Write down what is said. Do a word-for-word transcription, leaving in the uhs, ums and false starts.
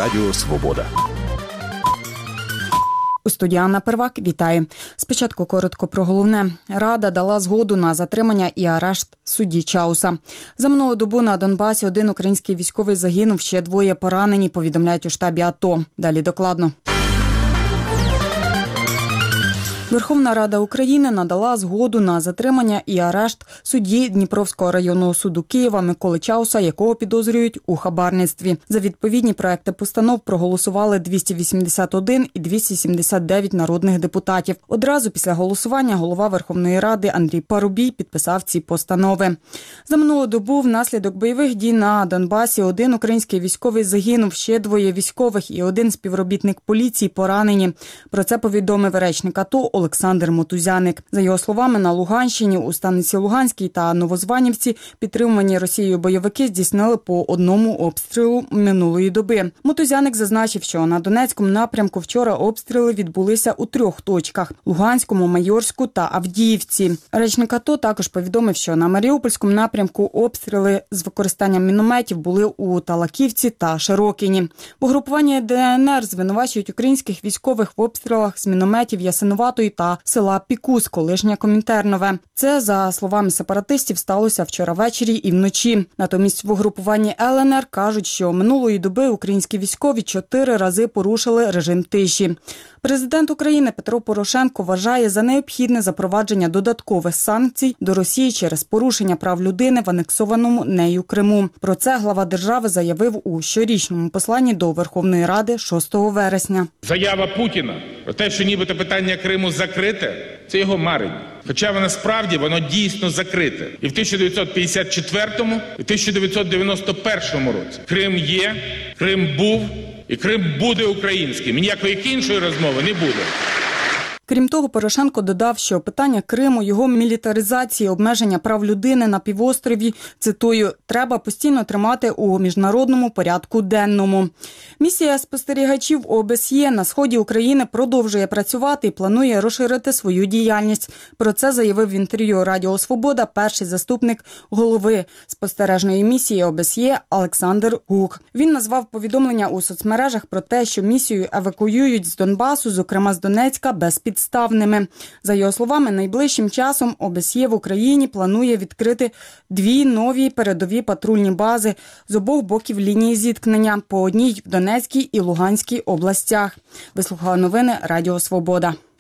Радіо Свобода. У студії Анна Первак. Вітаю. Спочатку коротко про головне. Рада дала згоду на затримання і арешт судді Чауса. За минулу добу на Донбасі один український військовий загинув, ще двоє поранені, повідомляють у штабі АТО. Далі докладно. Верховна Рада України надала згоду на затримання і арешт судді Дніпровського районного суду Києва Миколи Чауса, якого підозрюють у хабарництві. За відповідні проекти постанов проголосували двісті вісімдесят один і двісті сімдесят дев'ять народних депутатів. Одразу після голосування голова Верховної Ради Андрій Парубій підписав ці постанови. За минулу добу внаслідок бойових дій на Донбасі один український військовий загинув, ще двоє військових і один співробітник поліції поранені. Про це повідомив речник АТО Олександр Мотузяник. За його словами, на Луганщині у станиці Луганській та Новозванівці підтримувані Росією бойовики здійснили по одному обстрілу минулої доби. Мотузяник зазначив, що на Донецькому напрямку вчора обстріли відбулися у трьох точках – Луганському, Майорську та Авдіївці. Речник АТО також повідомив, що на Маріупольському напрямку обстріли з використанням мінометів були у Талаківці та Широкіні. Угрупування ДНР звинувачують українських військових в обстрілах з мінометів Ясинуватої та села Пікус, колишнє Комінтернове. Це, за словами сепаратистів, сталося вчора ввечері і вночі. Натомість в угрупуванні ЛНР кажуть, що минулої доби українські військові чотири рази порушили режим тиші. Президент України Петро Порошенко вважає за необхідне запровадження додаткових санкцій до Росії через порушення прав людини в анексованому нею Криму. Про це глава держави заявив у щорічному посланні до Верховної Ради шостого вересня. Заява Путіна про те, що нібито питання Криму закрите, це його марення. Хоча насправді воно дійсно закрите. І в тисяча дев'ятсот п'ятдесят четвертому, і в тисяча дев'ятсот дев'яносто першому році Крим є, Крим був і Крим буде українським. І ніякої іншої розмови не буде. Крім того, Порошенко додав, що питання Криму, його мілітаризації, обмеження прав людини на півострові, цитую, треба постійно тримати у міжнародному порядку денному. Місія спостерігачів ОБСЄ на сході України продовжує працювати і планує розширити свою діяльність. Про це заявив в інтерв'ю Радіо Свобода перший заступник голови спостережної місії ОБСЄ Олександр Гук. Він назвав повідомлення у соцмережах про те, що місію евакуюють з Донбасу, зокрема з Донецька, без підстави. Підставними. За його словами, найближчим часом ОБСЄ в Україні планує відкрити дві нові передові патрульні бази з обох боків лінії зіткнення, по одній в Донецькій і Луганській областях. Вислухали новини Радіо Свобода.